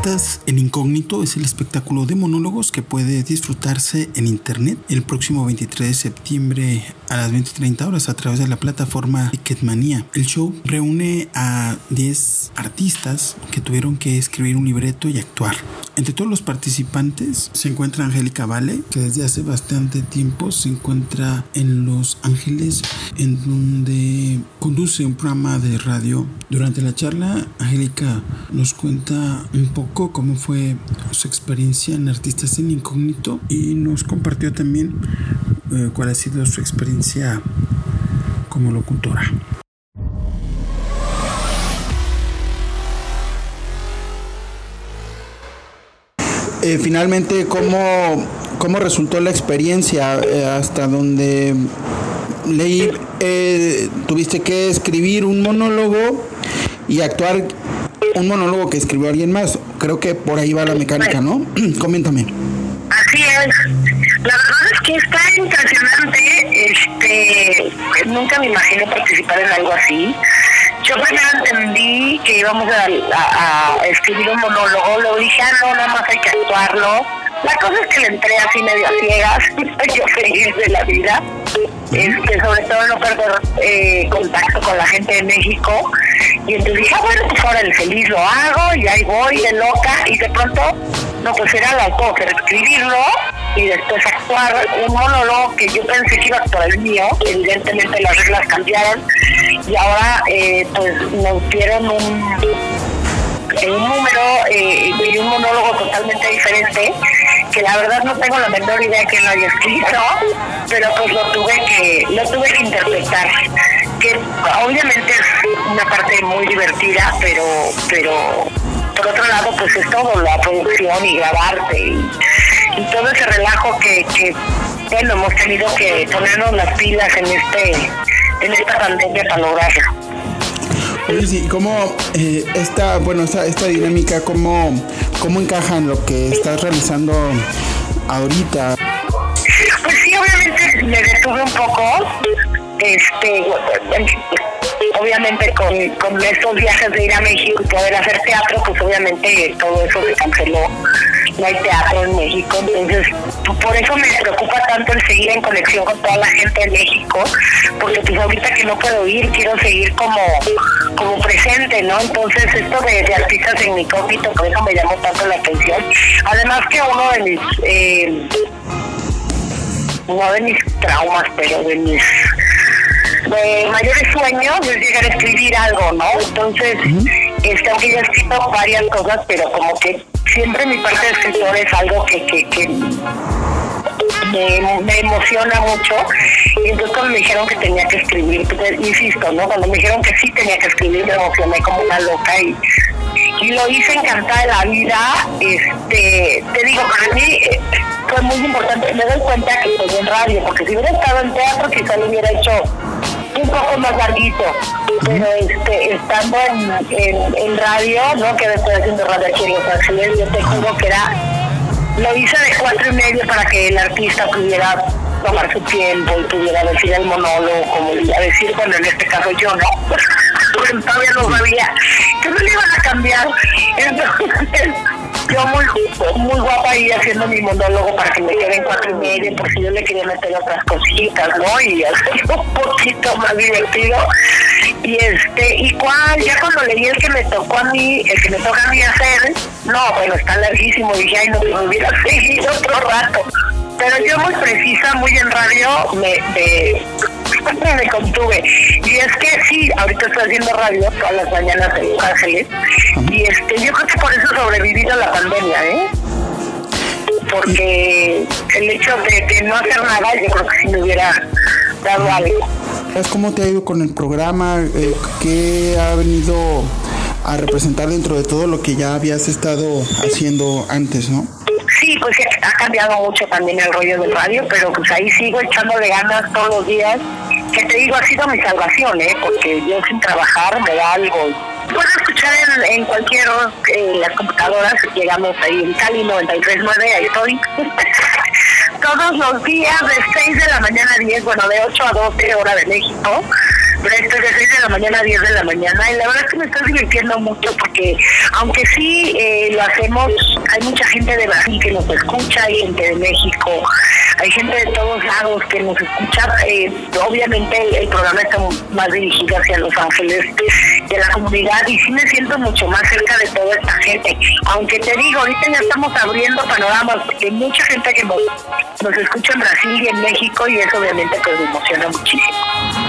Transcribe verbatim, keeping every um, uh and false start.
Artistas en Incógnito es el espectáculo de monólogos que puede disfrutarse en internet el próximo veintitrés de septiembre a las veinte treinta horas a través de la plataforma Ticketmanía. El show reúne a diez artistas que tuvieron que escribir un libreto y actuar. Entre todos los participantes se encuentra Angélica Vale, que desde hace bastante tiempo se encuentra en Los Ángeles, en donde conduce un programa de radio. Durante la charla, Angélica nos cuenta un poco cómo fue su experiencia en Artistas en Incógnito y nos compartió también eh, cuál ha sido su experiencia como locutora. Eh, finalmente, ¿cómo, ¿cómo resultó la experiencia? Eh, hasta donde leí, eh, tuviste que escribir un monólogo y actuar un monólogo que escribió alguien más. Creo que por ahí va la mecánica, ¿no? Coméntame. Así es. La verdad es que está impresionante. Este, nunca me imaginé participar en algo así. Yo primero entendí que íbamos a, a, a escribir un monólogo. Lo dije, ah, no, nada más hay que actuarlo. La cosa es que le entré así medio a ciegas. Yo feliz de la vida. Este, sobre todo no perder eh, contacto con la gente de México. Y entonces dije, ah, bueno, pues ahora el feliz lo hago y ahí voy de loca. Y de pronto, no, pues era la cosa, escribirlo y después actuar un monólogo que yo pensé que iba a actuar el mío. Evidentemente las reglas cambiaron y ahora eh, pues nos dieron un, un número eh, y un monólogo totalmente diferente, que la verdad no tengo la menor idea de quién lo haya escrito, pero pues lo tuve que lo tuve que interpretar, que obviamente es una parte muy divertida, pero pero por otro lado pues es todo, la producción y grabarte y, y todo ese relajo que, que bueno, hemos tenido que ponernos las pilas en este en esta pandemia para lograrlo. Oye, sí, ¿cómo eh, esta, bueno, esta, esta dinámica, cómo, cómo encaja en lo que estás realizando ahorita? Pues sí, obviamente me detuve un poco, este, obviamente con, con estos viajes de ir a México y poder hacer teatro, pues obviamente todo eso se canceló, no hay teatro en México, entonces por eso me preocupa tanto el seguir en conexión con toda la gente de México, porque pues ahorita que no puedo ir, quiero seguir como como presente, ¿no? Entonces esto de, de Artistas en Incógnito, por eso me llamó tanto la atención. Además que uno de mis, eh, no de mis traumas, pero de mis de mayores sueños es llegar a escribir algo, ¿no? Entonces, uh-huh. este, aunque yo he escrito varias cosas, pero como que siempre mi parte de escritor es algo que, que, que Me, me emociona mucho, y entonces cuando me dijeron que tenía que escribir, pues, insisto, ¿no? Cuando me dijeron que sí tenía que escribir, me emocioné como una loca y, y lo hice encantada de la vida. Este, te digo, para mí eh, fue muy importante, me doy cuenta que estoy en radio, porque si hubiera estado en teatro quizá lo hubiera hecho un poco más larguito, pero este, estando en, en, en radio, ¿no? Que estoy haciendo radio aquí en Los Ángeles, yo te juro que era, lo hice de cuatro y medio para que el artista pudiera tomar su tiempo y pudiera decir el monólogo, como iba a decir, bueno, en este caso yo no, porque todavía no sabía que me lo iban a cambiar. Entonces, yo muy muy guapa ahí haciendo mi monólogo para que me queden cuatro y medio, porque yo le quería meter otras cositas, ¿no? Y hacerlo un poquito más divertido. Y este, y cuál, ya cuando leí el que me tocó a mí, el que me toca a mí hacer, no, bueno, está larguísimo, dije, ay, no, me hubiera seguido otro rato. Pero yo muy precisa, muy en radio, me, me, me contuve. Y es que sí, ahorita estoy haciendo radio todas las mañanas en Los Ángeles, y este, yo creo que por eso he sobrevivido a la pandemia, ¿eh? Porque el hecho de, de no hacer nada, yo creo que sí me hubiera dado algo. ¿Cómo te ha ido con el programa? Eh, ¿Qué ha venido a representar dentro de todo lo que ya habías estado haciendo antes, no? Sí, pues ha cambiado mucho también el rollo del radio, pero pues ahí sigo echándole ganas todos los días, que te digo, ha sido mi salvación, ¿eh? Porque yo sin trabajar me da algo. Puedo escuchar en, en cualquier, eh, las computadoras, llegamos ahí en Cali noventa y tres punto nueve, ahí estoy. Todos los días de seis de la mañana a diez, bueno, de ocho a doce hora de México, pero esto es de seis de la mañana a diez de la mañana, y la verdad es que me estoy divirtiendo mucho porque, aunque sí eh, lo hacemos, hay mucha gente de Brasil que nos escucha, hay gente de México, hay gente de todos lados que nos escucha. Eh, obviamente el, el programa está más dirigido hacia Los Ángeles de la comunidad, y sí me siento mucho más cerca de toda esta gente, aunque te digo, ahorita ya estamos abriendo panoramas porque hay mucha gente que nos, nos escucha en Brasil y en México, y eso obviamente pues me emociona muchísimo.